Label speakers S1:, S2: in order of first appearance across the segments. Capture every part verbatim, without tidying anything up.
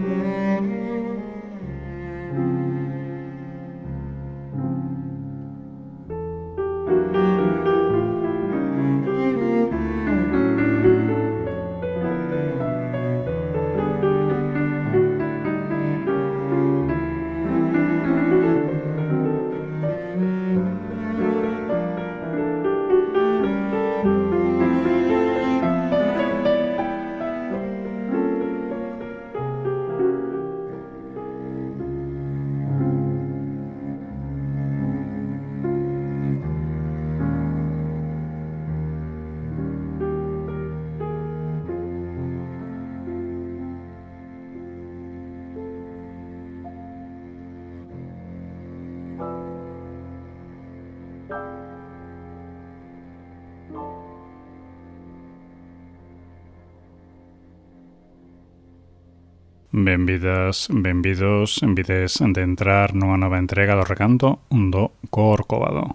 S1: Benvidas, benvidos, envides de entrar nunha nova entrega do recanto do Corcovado.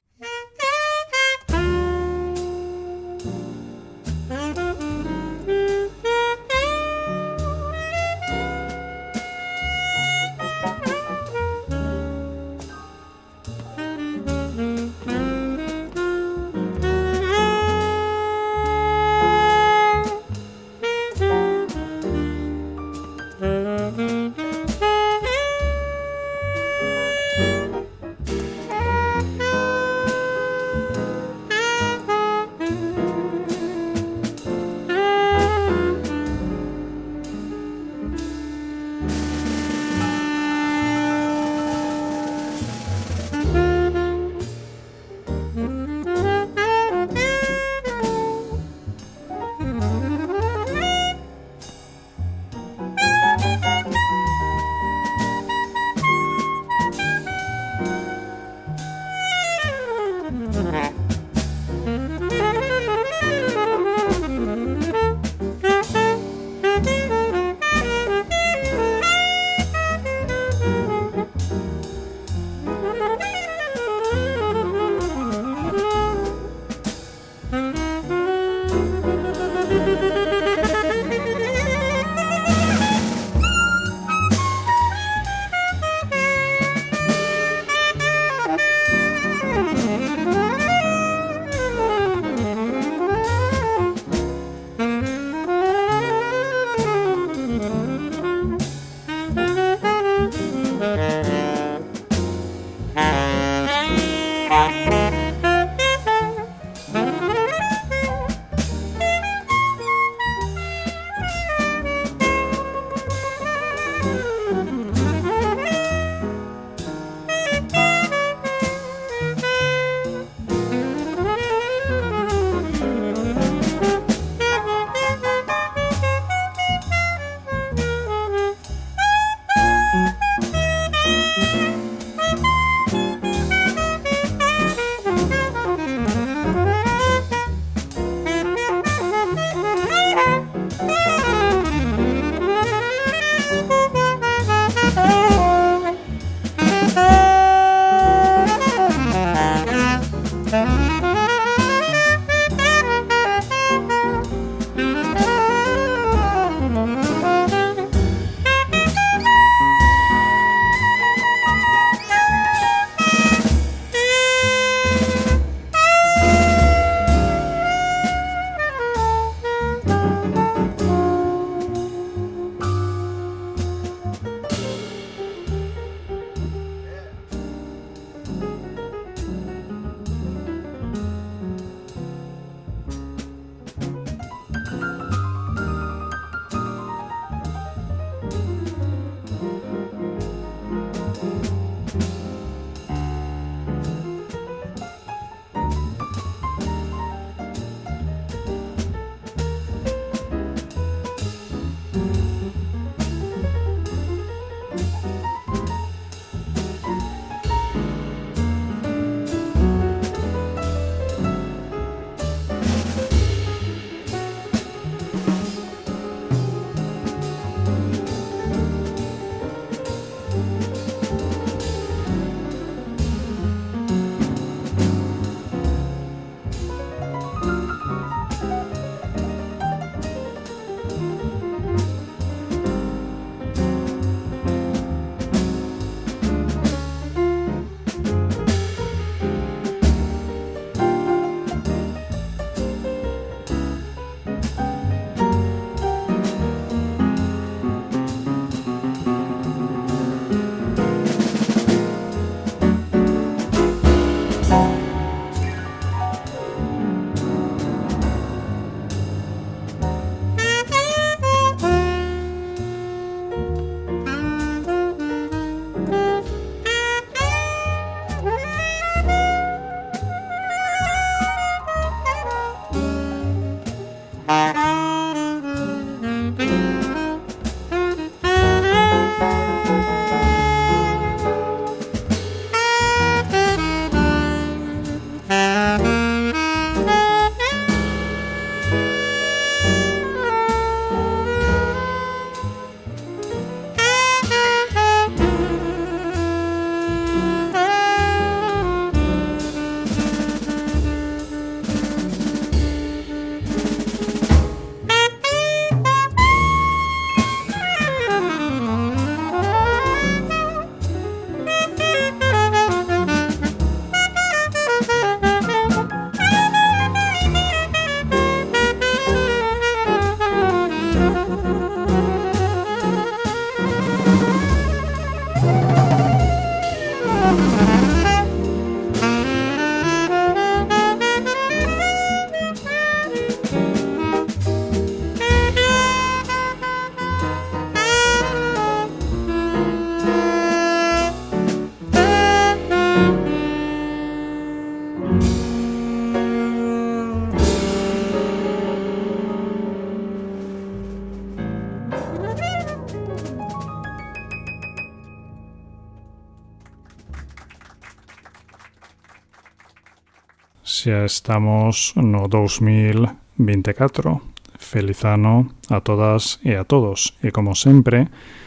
S1: xa estamos no dous mil veinticuatro. Feliz ano a todas e a todos. E como sempre,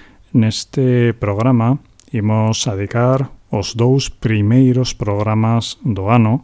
S1: neste programa imos a dedicar os dous primeiros programas do ano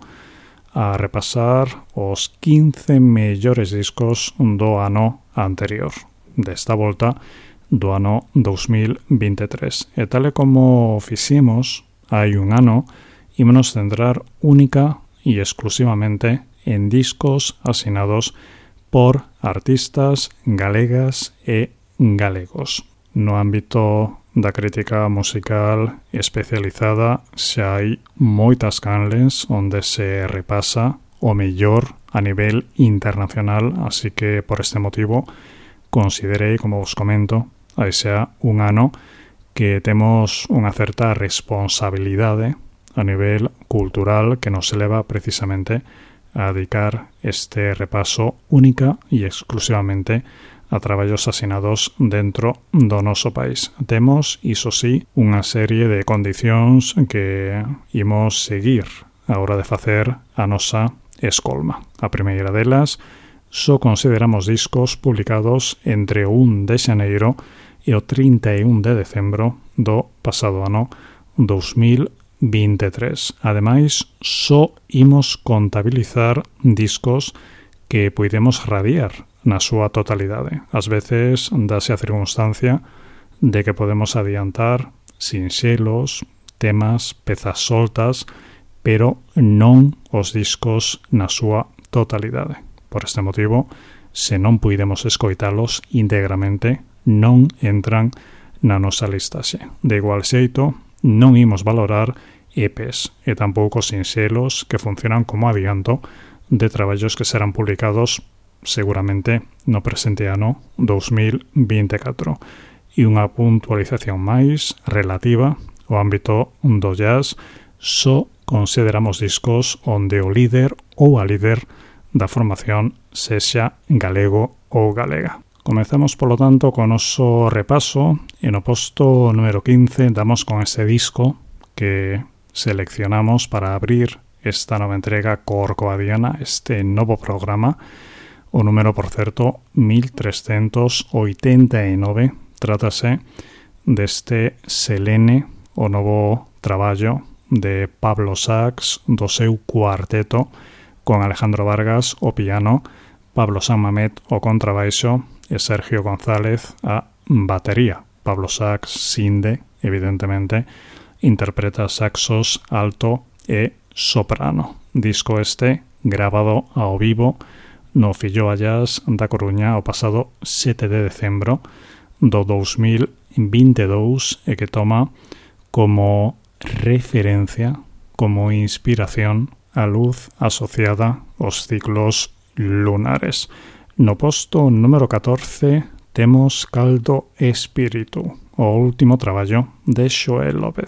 S1: a repasar os quince mellores discos do ano anterior, desta volta do ano dous mil veintitrés. E tal e como fixemos hai un ano, ímonos centrar única e exclusivamente en discos asinados por artistas galegas e galegos. No ámbito da crítica musical especializada xa hai moitas canles onde se repasa o mellor a nivel internacional, así que por este motivo considerei, como vos comento, a xa un ano que temos unha certa responsabilidade a nivel cultural que nos eleva precisamente a dedicar este repaso única e exclusivamente a traballos asinados dentro do noso país. Temos, iso sí, unha serie de condicións que imos seguir a hora de facer a nosa escolma. A primeira delas, só consideramos discos publicados entre o un de xaneiro e o trinta e un de decembro do pasado ano dous mil veintitrés. Ademais, só imos contabilizar discos que poidemos radiar na súa totalidade. Ás veces dáse a circunstancia de que podemos adiantar sinxelos, temas, pezas soltas, pero non os discos na súa totalidade. Por este motivo, se non puidemos escoitalos íntegramente, non entran na nosa listaxe. De igual xeito, non imos valorar E Pes e tampouco sinxelos que funcionan como adianto de traballos que serán publicados seguramente no presente ano dous mil veinticuatro. E unha puntualización máis relativa ao ámbito do jazz, só consideramos discos onde o líder ou a líder da formación sexa galego ou galega. Comezamos, polo tanto, con o noso repaso e no posto número quince damos con ese disco que seleccionamos para abrir esta nova entrega corcoadiana, este novo programa, o número, por certo, mil trescentos oitenta e nove. Trátase deste Selene, o novo traballo de Pablo Sachs, do seu cuarteto, con Alejandro Vargas o piano, Pablo Sanmamet o contrabaixo e Sergio González a batería. Pablo Sachs, sinde, evidentemente, interpreta saxos alto e soprano. Disco este grabado ao vivo no Filloa Jazz da Coruña o pasado sete de decembro do dous mil veintidous e que toma como referencia, como inspiración, a luz asociada aos ciclos lunares. No posto número catorce temos Caldo Espírito, o último traballo de Xoel López.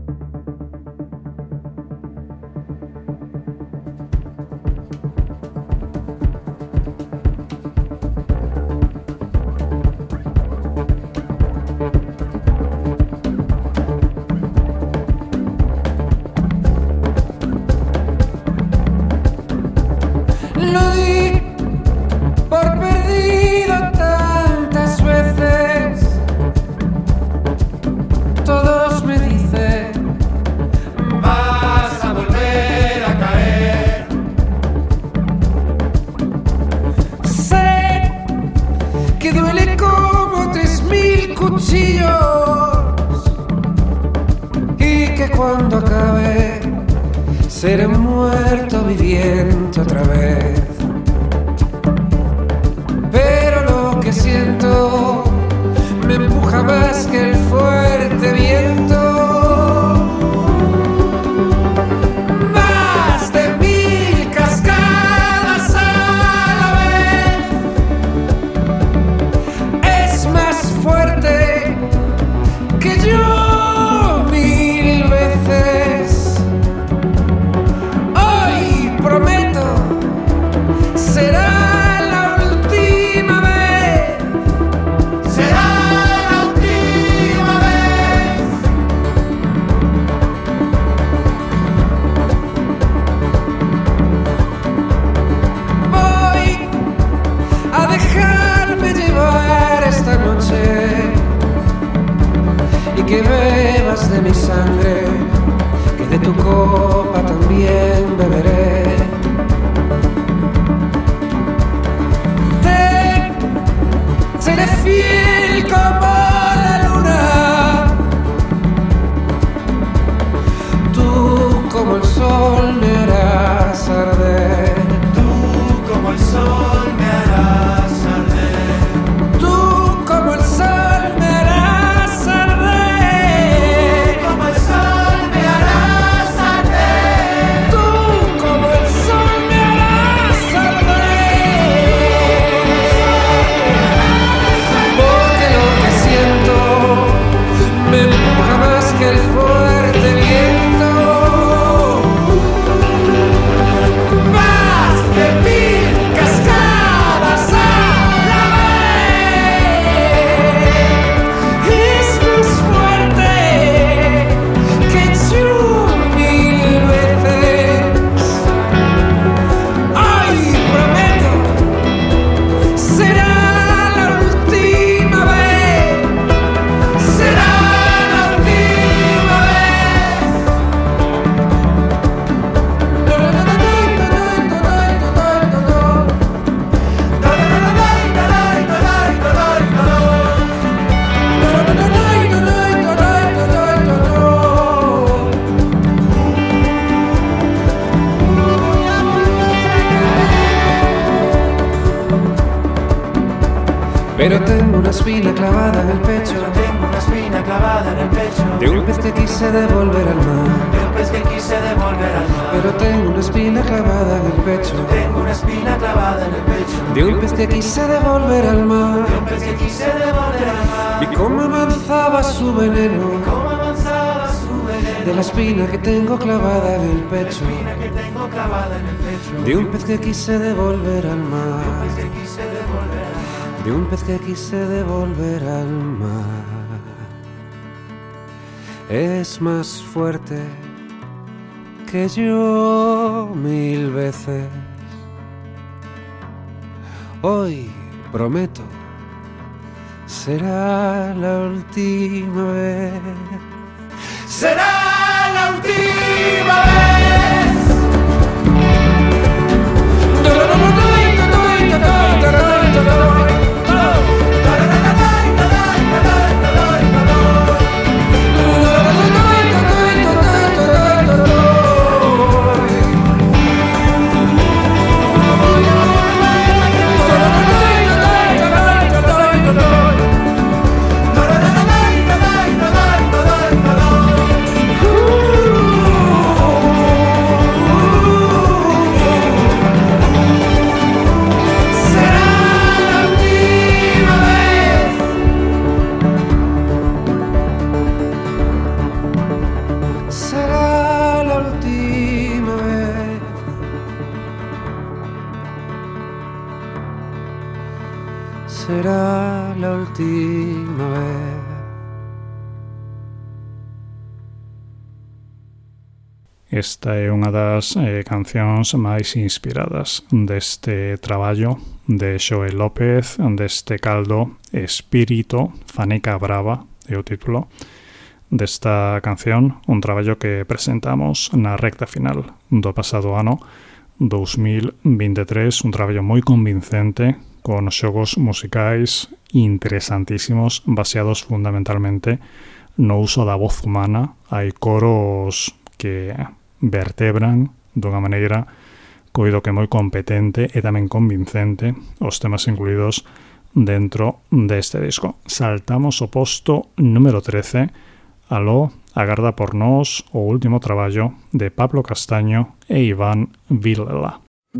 S2: Seré muerto viviente otra vez. Pero lo que siento me empuja más que el fuerte viento. Más de mil cascadas a la vez. Es más fuerte que yo mil veces. Prometo, será la última vez, será la última vez. más de mi sangre, que de tu copa también beberé. Te seré fiel como la luna, tú como el sol me harás arder.
S3: Tú como el sol me harás arder.
S2: Tú como el sol me harás arder.
S3: Tú como el sol me harás arder.
S2: Tú como el sol me harás arder. Porque lo que siento me empuja más que el fuerte viento. Más de mil cascadas a la vez. Es más fuerte que yo mil veces. Hoy prometo, será la última vez. Será la última Pero tengo una espina clavada en el pecho,
S3: Tengo una espina clavada en el pecho
S2: de un pez que quise devolver al mar.
S3: de un pez que quise devolver al mar.
S2: Pero tengo una espina clavada en el pecho,
S3: Tengo una espina clavada en el pecho
S2: de un pez que quise devolver al mar.
S3: de un pez que quise devolver al mar.
S2: Y cómo avanzaba su veneno,
S3: Cómo avanzaba su veneno
S2: de la espina que tengo clavada en el pecho,
S3: que tengo clavada en el pecho
S2: de un pez que quise devolver al mar.
S3: que quise devolver al mar.
S2: De un pez que quise devolver al mar. Es más fuerte que yo mil veces. Hoy prometo, será la última vez. Será la última vez. Será la última vez. Será la última vez.
S1: Esta é unha das eh, cancións máis inspiradas deste traballo de Xoel López, deste caldo Espírito, Faneca Brava, é o título desta canción, un traballo que presentamos na recta final do pasado ano dous mil veintitrés, un traballo moi convincente, con xogos musicais interesantísimos, baseados fundamentalmente no uso da voz humana. Hai coros que vertebran dunha maneira coido que moi competente e tamén convincente os temas incluídos dentro deste disco. Saltamos o posto número trece. Aló, agarda por nós o último traballo de Pablo Castaño e Iván Vilela.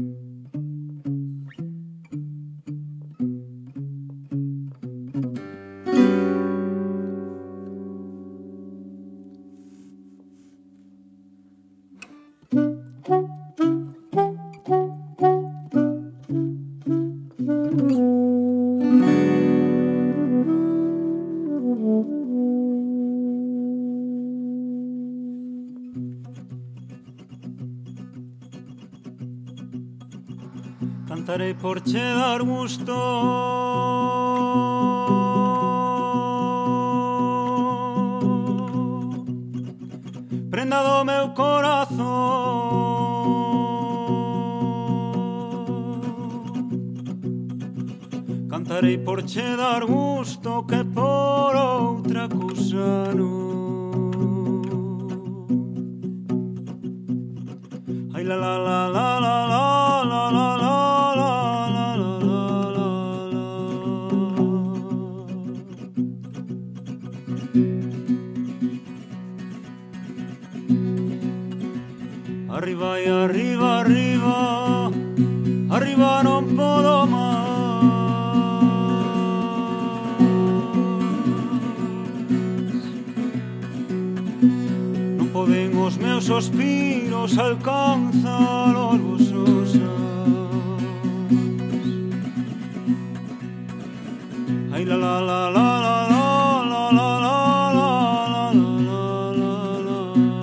S4: Cantaré por che dar gusto, prenda do meu corazón. Cantarei por che dar gusto que por outra cousa non. Ai la la la la la la la la la la la la la. Arriva e arriva, arriva, arriva non podo máis. Non poden os meus suspiros alcanzar os vosos ás. Ai la la la la la la la la la la la la la.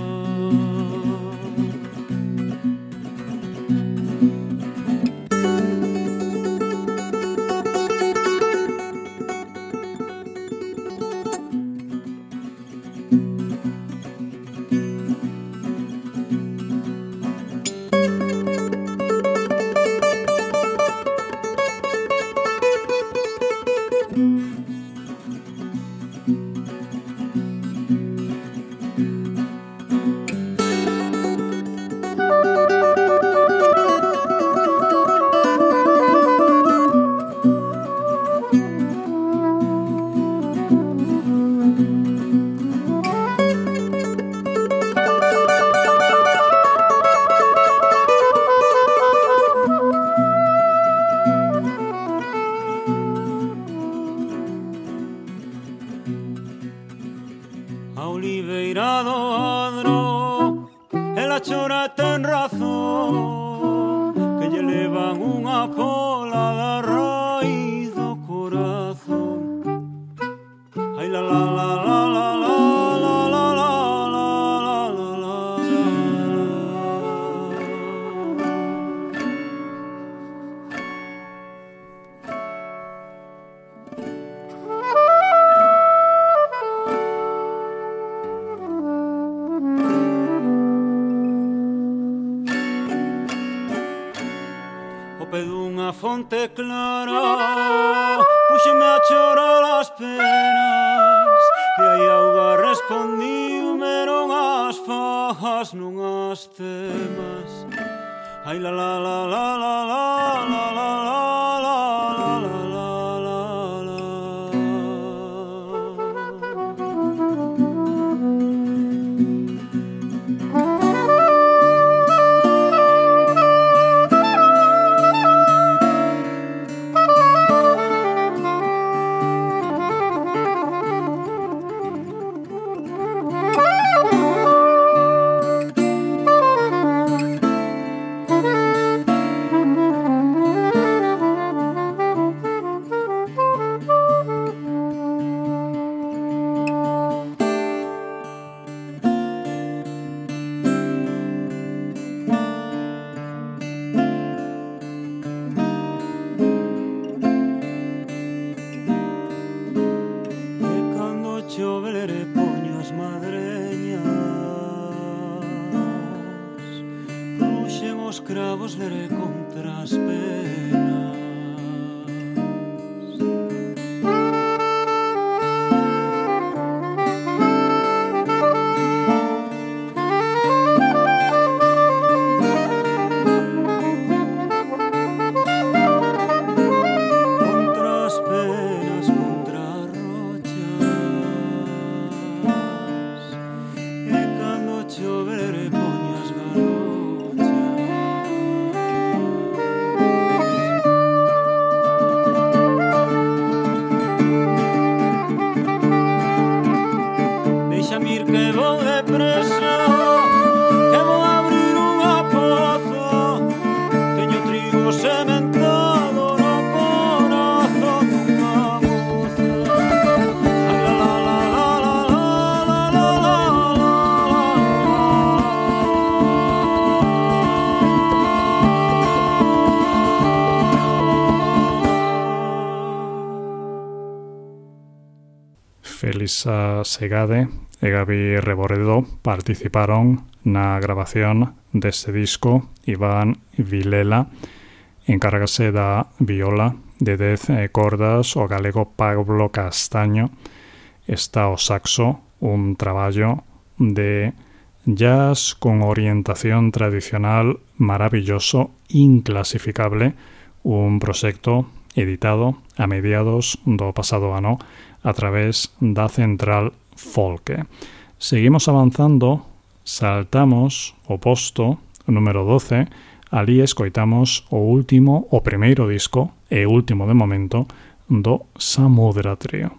S4: A oliveira do Adro, ela chora ten razón, que lle levan unha pola da raíz do corazón. Ai la la la la la la la la la la la la. O pé dunha fonte clara puxeme a chorar as penas, e aí auga respondiume non as fajas, non as temas. Ai la la la la la la la la la la la la la. Chovelere poño as madreñas, ruxen os cravos leré contra as penas. Contra as penas, contra as rochas, e cando chover poño as galochas. Deixa-me ir que vou depresa, que vou abrir unha poza. Teño trigo sementado no corazón dunha moza. Ai la la la la la la la la la.
S1: Felisa Segade e Gaby Reboredo participaron na grabación deste disco. Iván Vilela encárgase da viola, de dez cordas o galego Pablo Castaño. Está o saxo, un traballo de jazz con orientación tradicional maravilloso, inclasificable, un proxecto editado a mediados do pasado ano a través da Central Folk. Seguimos avanzando, saltamos o posto número doce, ali escoitamos o último, o primeiro disco e último de momento do Samudra Trio.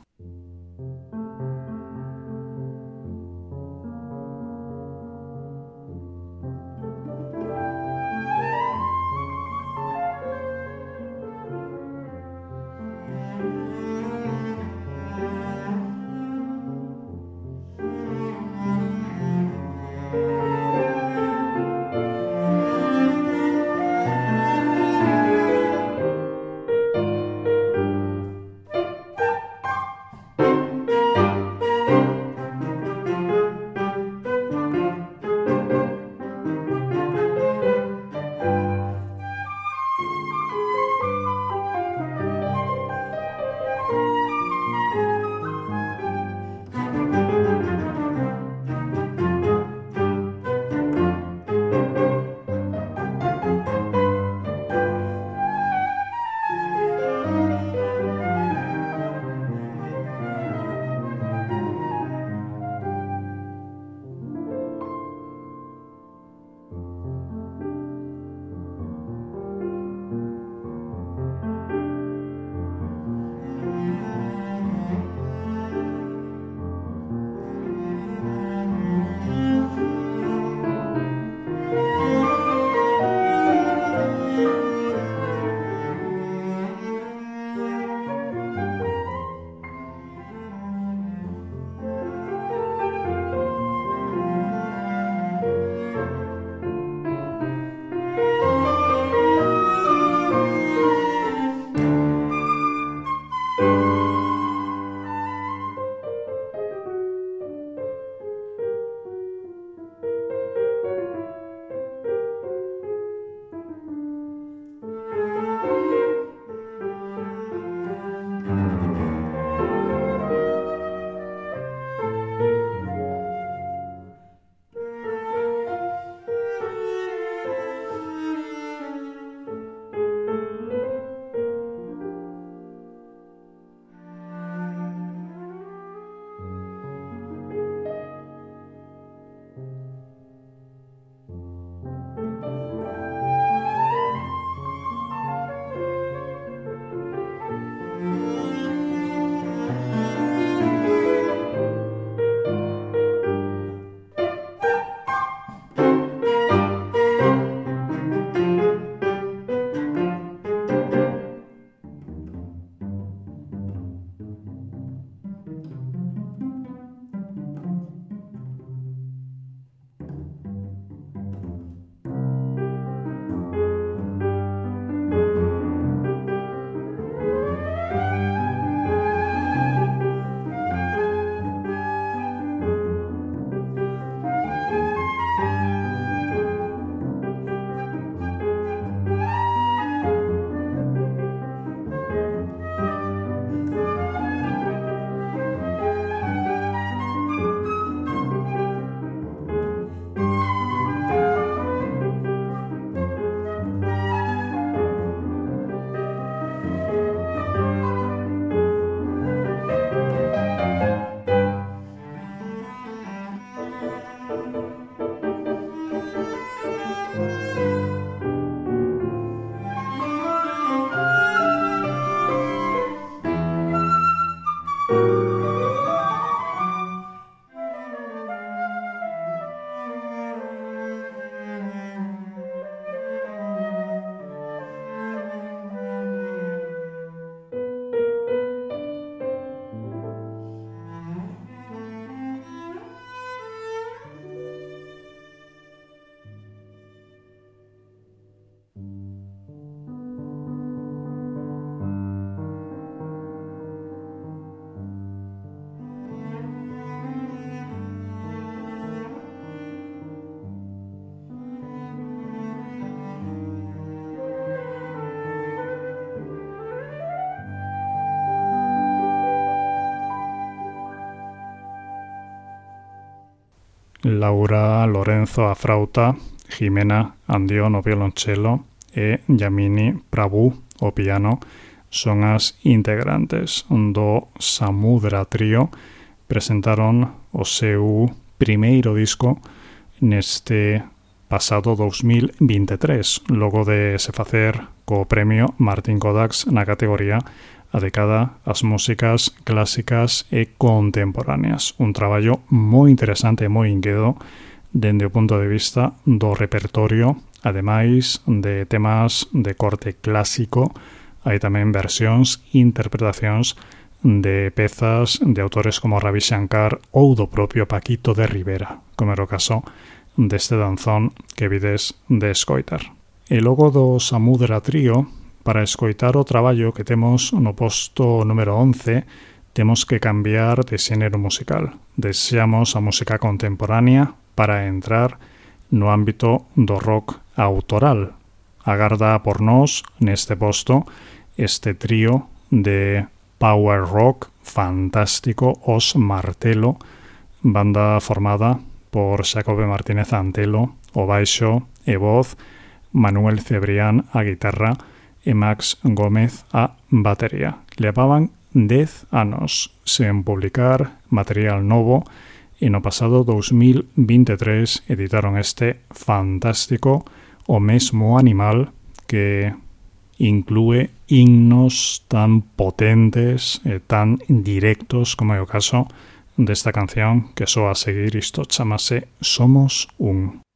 S1: Laura Lorenzo a frauta, Jimena Andión o violonchelo e Yamini Prabhu o piano son as integrantes do Samudra Trio. Presentaron o seu primeiro disco neste pasado dous mil veintitrés, logo de se facer co premio Martin Kodax na categoría adicada ás músicas clásicas e contemporáneas. Un traballo moi interesante e moi inquedo dende o punto de vista do repertorio, ademais de temas de corte clásico. Hai tamén versións, interpretacións de pezas de autores como Ravi Shankar ou do propio Paquito de Rivera, como era o caso deste danzón que vides de escoitar. E logo do Samudra Trio, para escoitar o traballo que temos no posto número once, temos que cambiar de xénero musical. Deseamos a música contemporánea para entrar no ámbito do rock autoral. Agarda por nós, neste posto, este trío de power rock fantástico, Os Martelo, banda formada por Xacobe Martínez Antelo, o baixo e voz, Manuel Cebrián a guitarra e Max Gómez a batería. Levaban dez anos sen publicar material novo e no pasado dous mil veintitrés editaron este fantástico O Mesmo Animal, que inclúe himnos tan potentes e tan directos como é o caso desta canción que soa a seguir. Isto chamase Somos Un.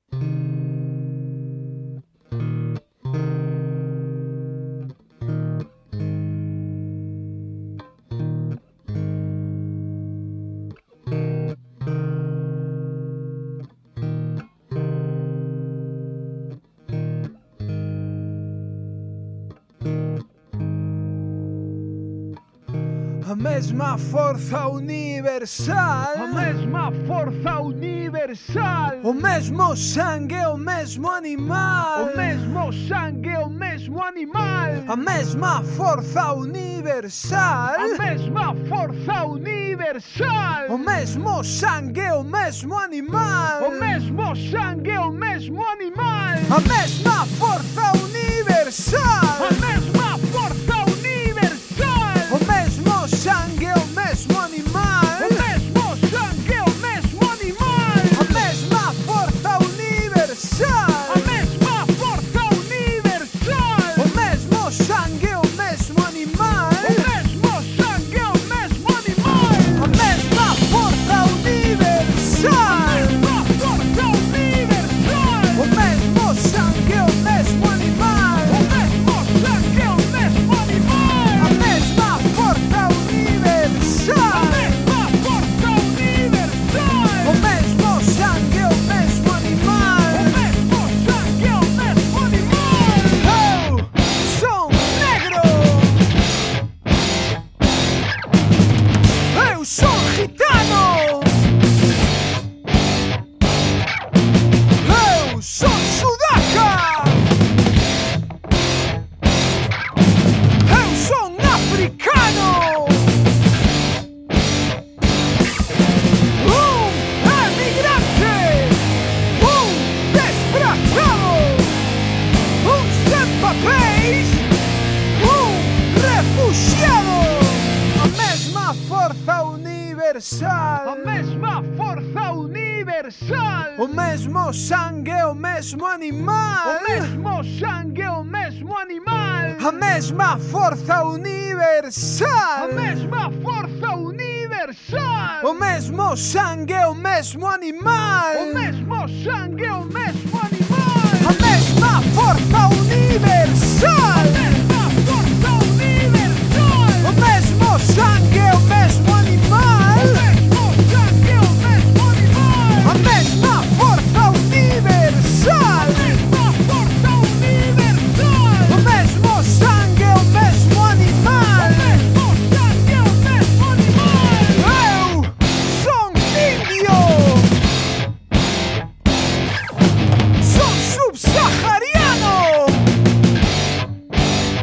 S5: A mesma forza universal,
S6: a mesma forza universal,
S5: o mesmo sangue, o mesmo animal,
S6: o mesmo sangue, o mesmo animal,
S5: a mesma forza universal,
S6: a mesma forza universal,
S5: o mesmo sangue, o mesmo animal,
S6: o mesmo sangue, o mesmo animal,
S5: a mesma forza universal,
S6: a mesma forza universal,
S5: o mesmo sangue, o mesmo animal,
S6: o mesmo sangue, o mesmo animal,
S5: a mesma forza universal,
S6: a mesma forza universal,
S5: o mesmo sangue, o mesmo animal,
S6: o mesmo sangue, o mesmo animal,
S5: a mesma forza universal,
S6: a mesma forza universal,
S5: o mesmo sangue, o mesmo animal,
S6: o mesmo sangue, o mesmo animal,
S5: a mesma forza universal,
S6: a mesma forza universal,
S5: o mesmo sangue, o mesmo animal,
S6: o mesmo sangue, o mesmo animal.
S5: eu sou negro, eu sou gitano, eu sou sudaca, eu sou africano, um emigrante, um desplazado, um sem papéis, um refugiado, a mesma força universal,
S6: A mesma forza universal,
S5: o mesmo sangue, o mesmo animal,
S6: o mesmo sangue, o mesmo animal,
S5: a mesma força universal,
S6: a mesma forza universal,
S5: o mesmo sangue, o mesmo animal,
S6: o mesmo sangue, o mesmo animal,
S5: a mesma força universal,
S6: a mesma forza universal,
S5: o mesmo sangue, o mesmo animal,
S6: o mesmo sangue, o mesmo animal,
S5: a mesma força universal,
S6: a mesma forza universal,
S5: o mesmo sangue, o mesmo animal,
S6: o mesmo sangue, o mesmo animal.
S5: eu sou índio, sou subsahariano,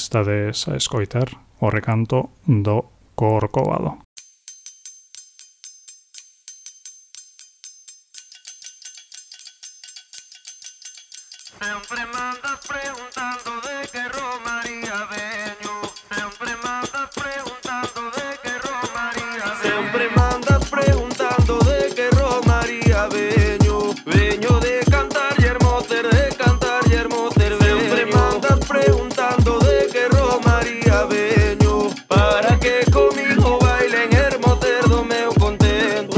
S1: estades a escoitar o recanto do Corcovado.
S3: Siempre me andas preguntando de qué Romaría veño. Siempre me andas preguntando de qué Romaría veño. Siempre me andas preguntando de qué Romaría veño. Veño de cantar y hermoser, de cantar y hermoser. Siempre me andas preguntando de qué Romaría veño. Para que conmigo bailen hermoser do meu contento.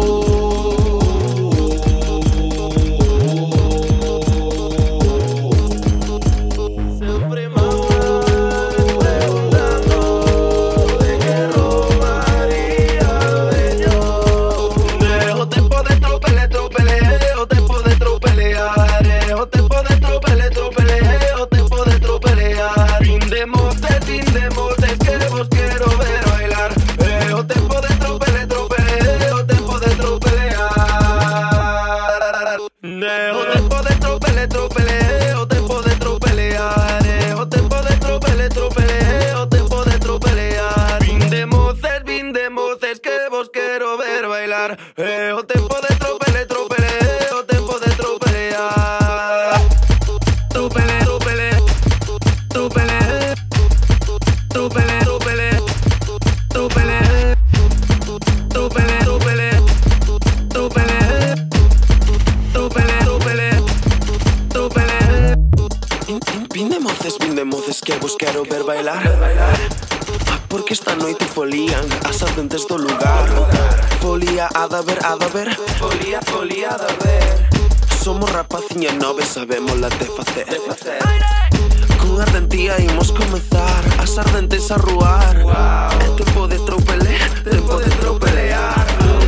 S3: Eh, o tempo de tropele, tropele, o tempo de tropelear. Tropele, tropele, tropele, tropele, tropele, tropele, tropele, tropele, tropele, tropele, tropele, tropele. Vin de moces, vin de moces que vos quero ver bailar. Porque esta noite folían as ardentes do lugar. Folía a da ver, a da ver. Folía, folía a da ver. Somos rapaciña nove, sabemos la de facer. Con ardentía imos comenzar as ardentes a ruar. É tempo de tropele, tempo de tropelear.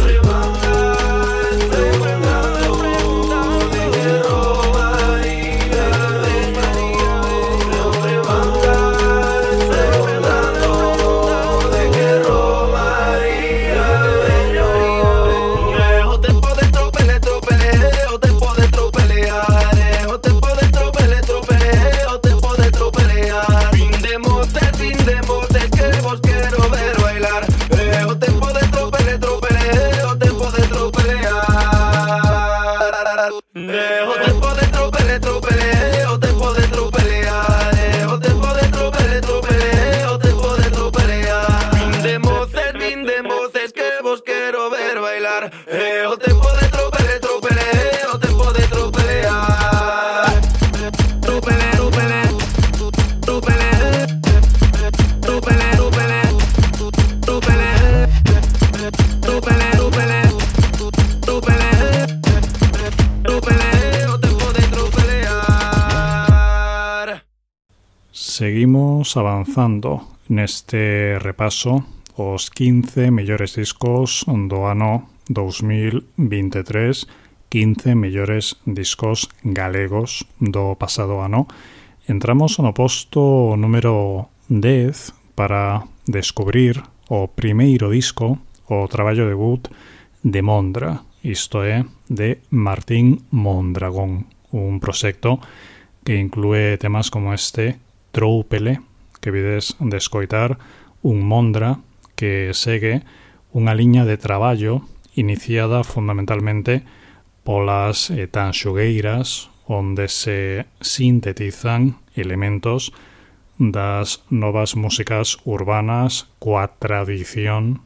S1: Seguimos avanzando neste repaso os quince mellores discos do ano dos mil veintitrés, quince mellores discos galegos do pasado ano. Entramos no posto número dez para descubrir o primeiro disco, o traballo debut de Mondra, isto é, de Martín Mondragón, un proxecto que inclúe temas como este Tróupele, que vides de escoitar, un Mondra que segue unha liña de traballo iniciada fundamentalmente polas eh, tanxugueiras, onde se sintetizan elementos das novas músicas urbanas coa tradición,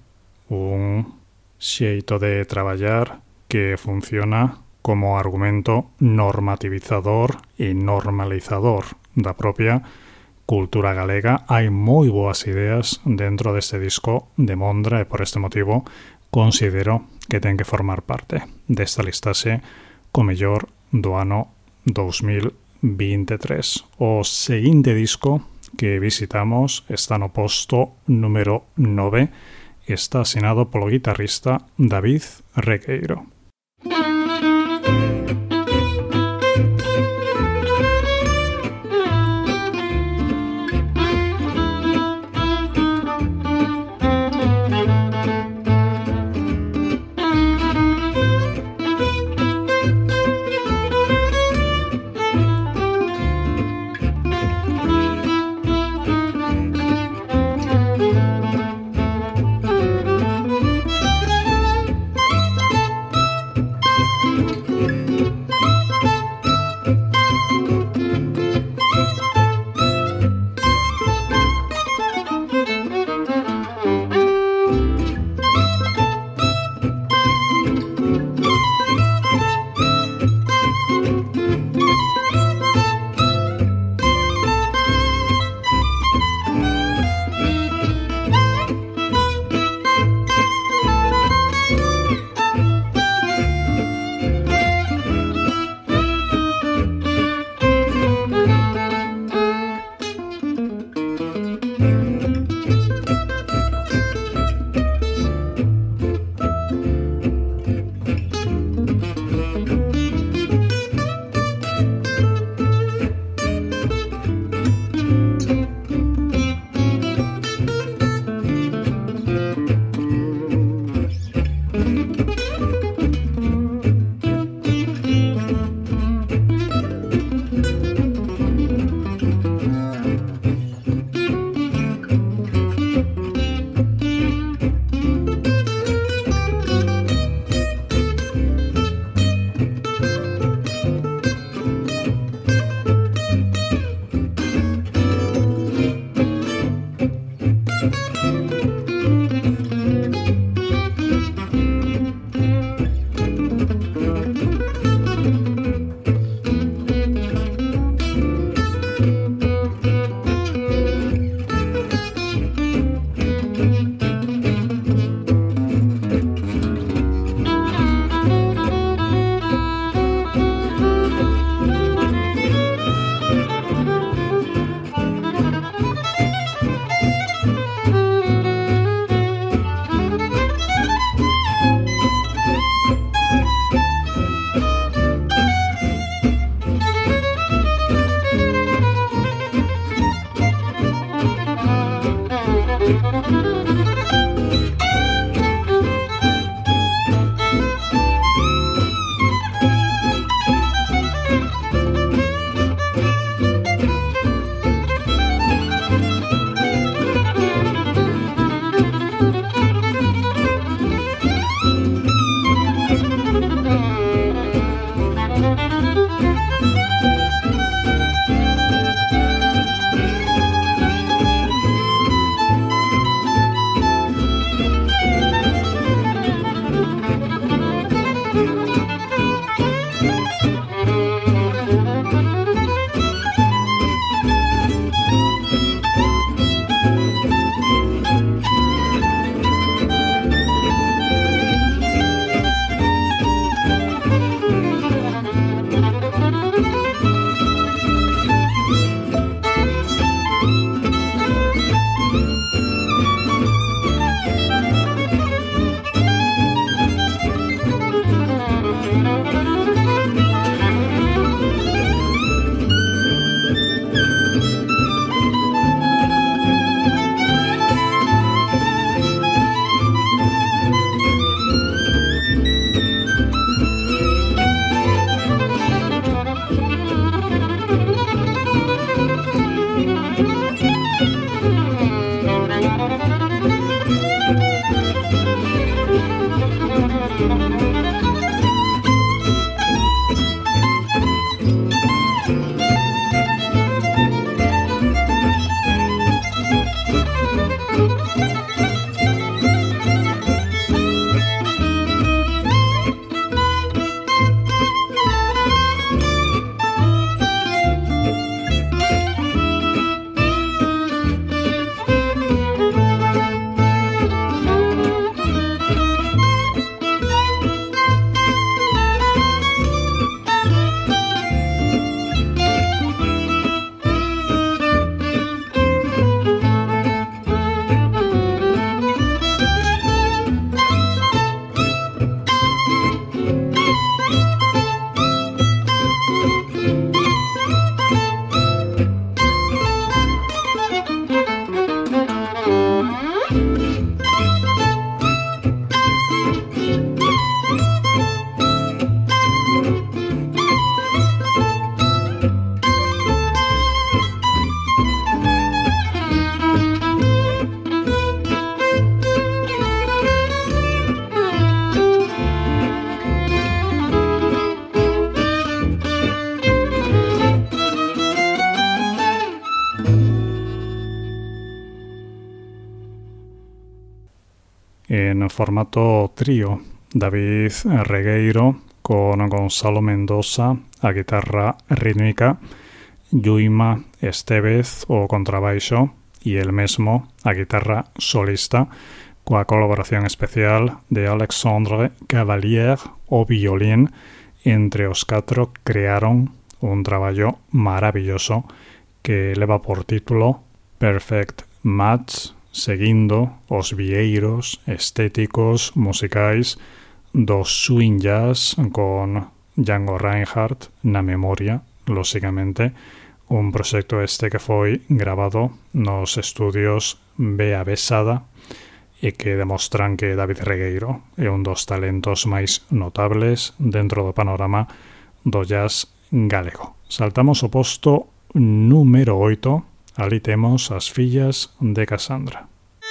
S1: un xeito de traballar que funciona como argumento normativizador e normalizador da propia cultura galega. Hai moi boas ideas dentro deste disco de Mondra e por este motivo considero que ten que formar parte desta listaxe co mellor do ano dos mil veintitrés. O seguinte disco que visitamos está no posto número nove e está asinado polo guitarrista David Requeiro. En formato trío, David Regueiro con Gonzalo Mendoza a guitarra rítmica, Yuima Estevez o contrabaixo y el mesmo a guitarra solista, coa colaboración especial de Alexandre Cavalier o violín. Entre os catro crearon un traballo maravilloso que leva por título Perfect Match, seguindo os vieiros estéticos musicais do swing jazz con Django Reinhardt na memoria, lóxicamente, un proxecto este que foi grabado nos estudios Bea Besada e que demostran que David Regueiro é un dos talentos máis notables dentro do panorama do jazz galego. Saltamos o posto número oito, ali temos As fillas de Cassandra.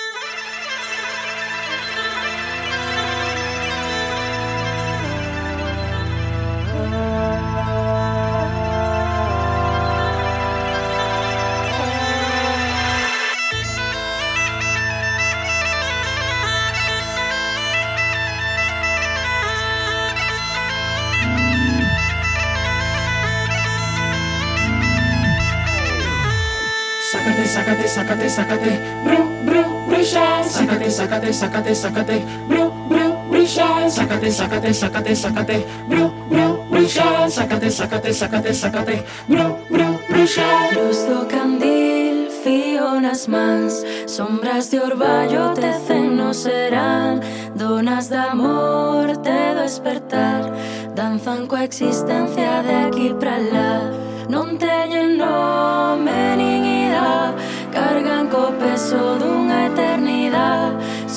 S7: Sácate, sácate, sácate, bru, bru, bruxa. Sácate, sácate, sácate, sácate, bru, bru, bruxa. Sácate, sácate, sácate, sácate, bru, bru, bruxa. Sácate, sácate, sácate, sácate, bru, bru, bruxa.
S8: Luz do candil, fío nas mans, sombras de orballo tecen no serán, donas de amor te do despertar, danzan coa existencia de aquí pra lá. Non teñen nome nin idade, cargan co peso dunha eternidade.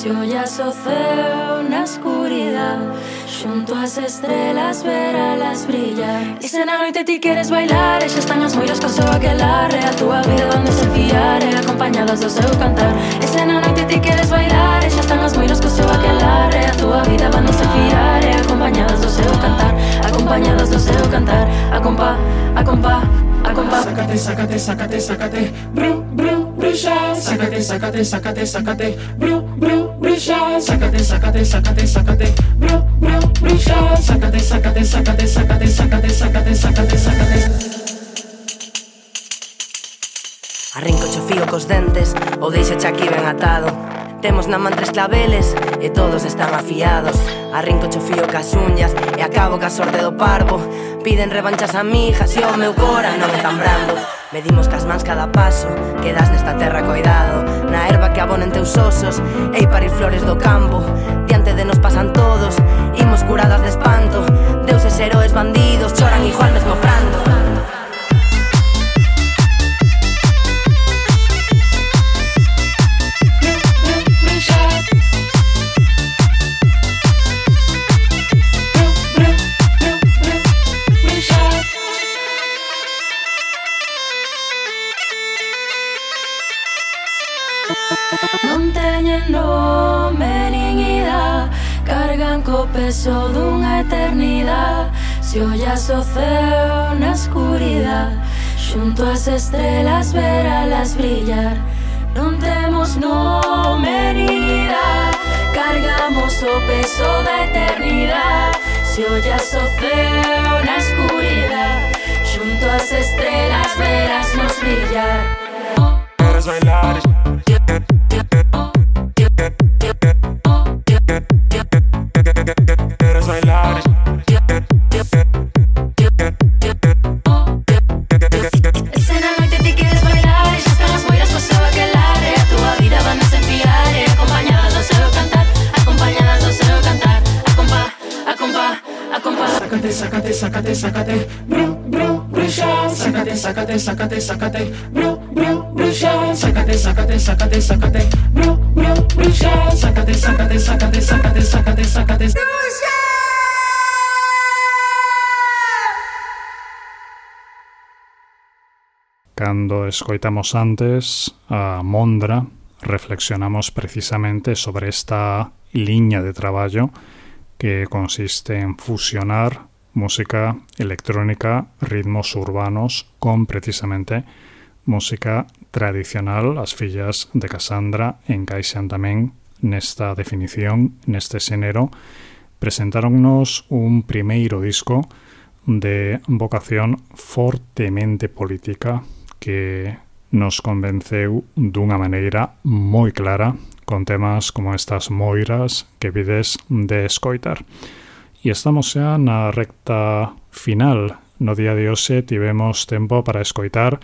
S8: Se ollas o ceo na escuridad, xunto as estrelas veralas brillar. E se na noite ti queres bailar, e xa están as moiras co seu aquelarre, a túa vida van de se fiar, e acompañadas do seu cantar. E se na noite ti queres bailar, e xa están as moiras co seu aquelarre, a túa vida van de se fiar, e acompañadas do seu cantar, acompañadas do seu cantar, a compa, a compa, a compa.
S7: Sácate, sácate, sácate, sácate, bru, bru, bruxa. Sácate, sácate, sácate, sácate, bru, bru, bruxa. Sácate, sácate, sácate, sácate, bru, bru, bruxa. Sácate, sácate, sácate, sácate, sácate, sácate, sácate, sácate.
S9: Arrinco cho fío cos dentes, ou deixo xa aquí ben atado. Temos na man tres claveles e todos están afiados. Arrinco cho fío cas uñas e acabo ca sorte do parvo. Piden revanchas amigas e o meu cora non é tan brando. Medimos cas mans cada paso, quedas nesta terra coidado. Na erva que abonen teus osos, ei parir flores do campo. Diante de nos pasan todos, imos curadas de espanto. Deuses, heróis, bandidos, choran igual mesmo pranto.
S8: Non teñen nome nin idade, cargan co peso dunha eternidade. Se ollas o ceo na escuridade, xunto as estrelas veralas brillar. Non temos nome nin idade, cargamos o peso da eternidade. Se ollas o ceo na escuridade, xunto as estrelas verás nos brillar.
S3: Quieres bailar, quieres bailar.
S8: Se na noite ti queres bailar, e xa están as moiras co seu aquelarre, a túa vida van a se fiar, e acompañadas do seu cantar, acompañadas do seu cantar, a compa, a compa, a compa.
S7: Sácate, sácate, sácate, sácate, bru, bru, bruxa. Sácate, sácate, sácate, sácate, bru, bru, bruxa. Sácate, sácate, sácate, sácate, bru, bru, bruxa. Sácate, sácate, sácate, sácate, sácate, sácate.
S1: Cando escoitamos antes a Mondra, reflexionamos precisamente sobre esta liña de traballo que consiste en fusionar música electrónica, ritmos urbanos, con precisamente música tradicional. As fillas de Cassandra encaixan tamén nesta definición, neste xénero. Presentáronnos un primeiro disco de vocación fortemente política que nos convenceu dunha maneira moi clara con temas como estas moiras que vides de escoitar. E estamos xa na recta final. No día de hoxe tivemos tempo para escoitar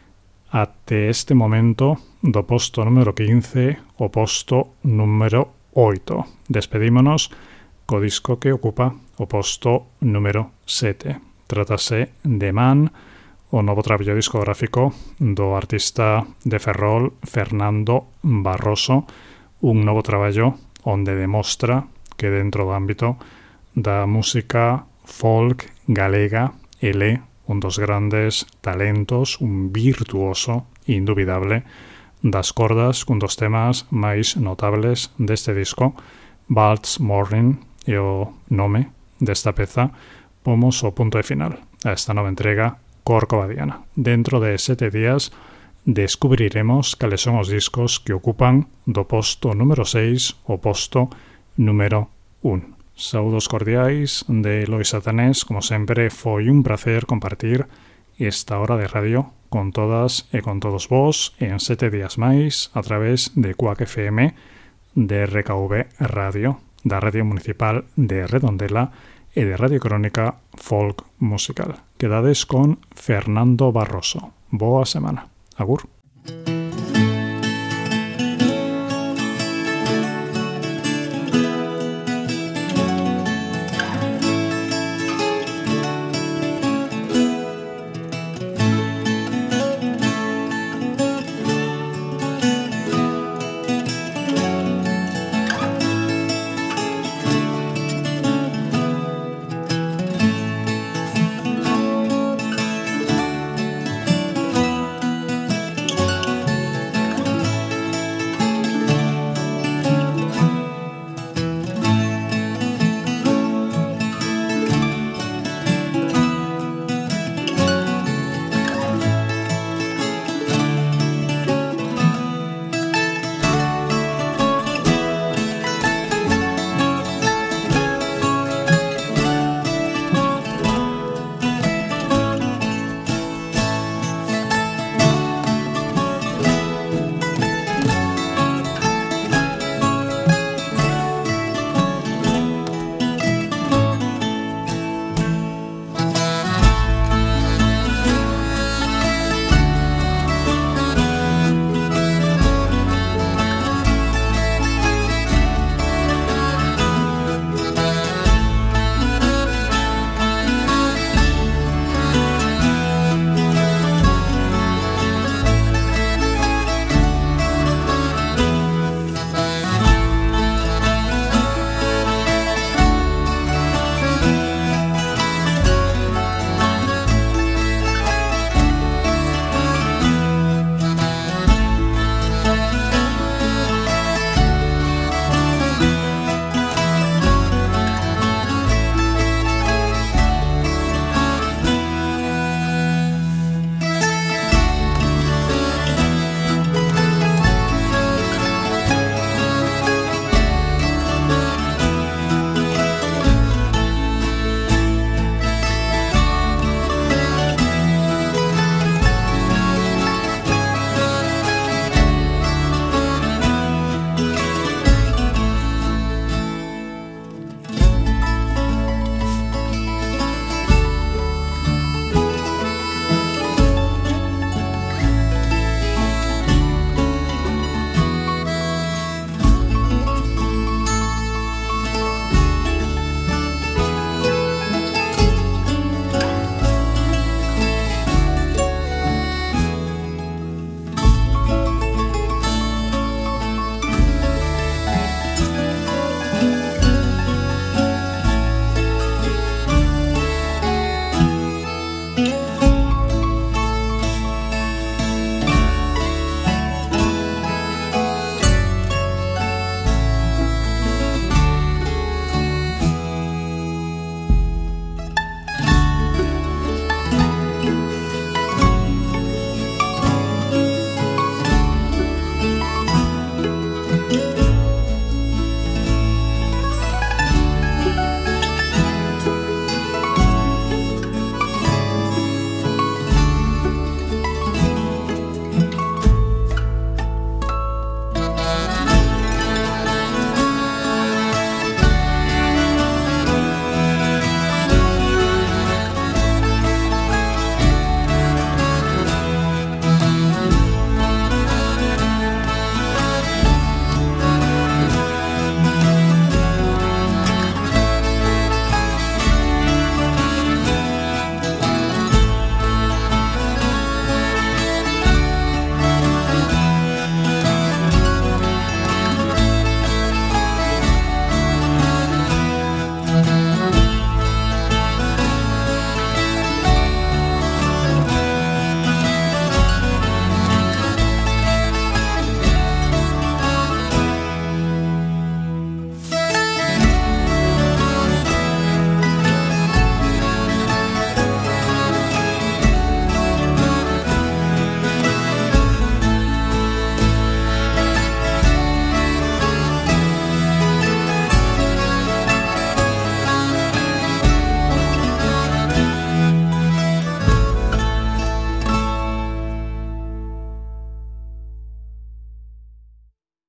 S1: até este momento do posto número quince o posto número oito. Despedímonos co disco que ocupa o posto número sete. Trátase de Man, o novo traballo discográfico do artista de Ferrol, Fernando Barroso, un novo traballo onde demostra que dentro do ámbito da música folk galega ele é un dos grandes talentos, un virtuoso indubidable das cordas, un dos temas máis notables deste disco. Waltz Morning e o nome desta peza. Pomos o punto de final a esta nova entrega corcovadiana. Dentro de sete días descubriremos cales son os discos que ocupan do posto número seis o posto número un. Saúdos cordiais de Lois Satanés. Como sempre, foi un placer compartir esta hora de radio con todas e con todos vos en sete días máis a través de Cuac F M, de R K V Radio, da Radio Municipal de Redondela e de Radio Crónica Folk Musical. Quedades con Fernando Barroso. Boa semana. Agur.